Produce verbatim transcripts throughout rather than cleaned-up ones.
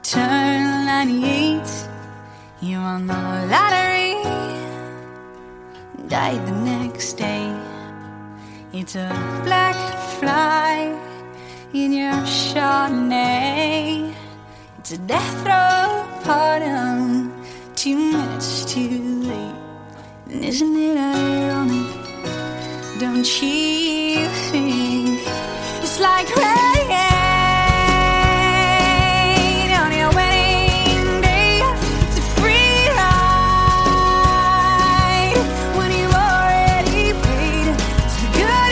turn ninety-eight, you won the lottery, died the next day. It's a black fly in your Chardonnay. It's a death row pardon, two minutes too late. And isn't it ironic? Don't you think it's like rain on your wedding day? It's a free ride when you already paid. It's the good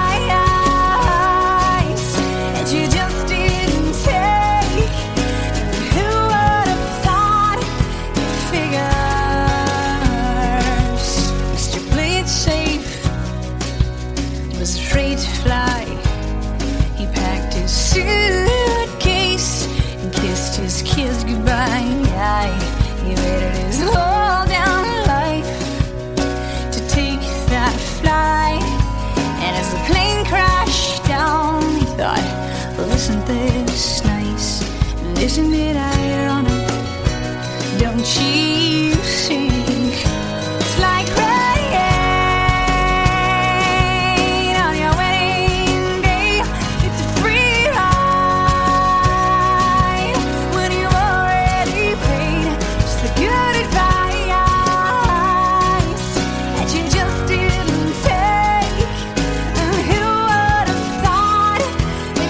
advice that you just didn't take. Who would have thought it figures? Mister Play It Safe was afraid to fly. He packed his suitcase and kissed his kids goodbye. He waited his whole damn life to take that flight. And as the plane crashed down, he thought, well, isn't this nice? And isn't it ironic? Don't you think it's like rain on your wedding day? It's a free ride when you already paid. It's the good advice that you just didn't take. And who would have thought it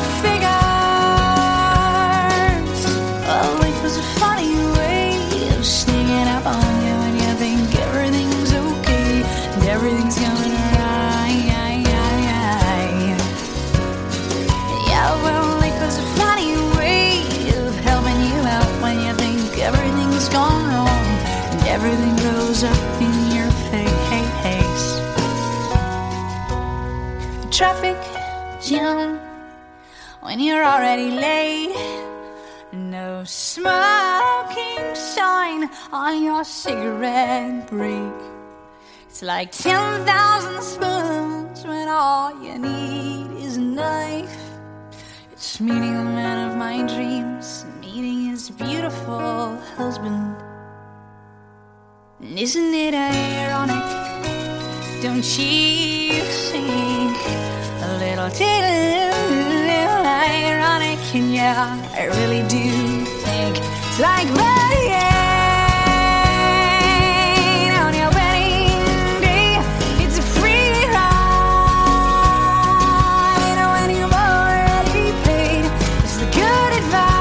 figures? Oh, life was a funny way of sneaking up on you when you think everything's okay and everything's going right. Yeah, well, life was a funny way of helping you out when you think everything's gone wrong and everything blows up in your face. The traffic jam when you're already late. No smoking sign on your cigarette break. It's like ten thousand spoons when all you need is a knife. It's meeting the man of my dreams, meeting his beautiful husband. And isn't it ironic? Don't you think a little little ironic? And yeah, I really do think it's like rain on your wedding day. It's a free ride when you've already paid. It's the good advice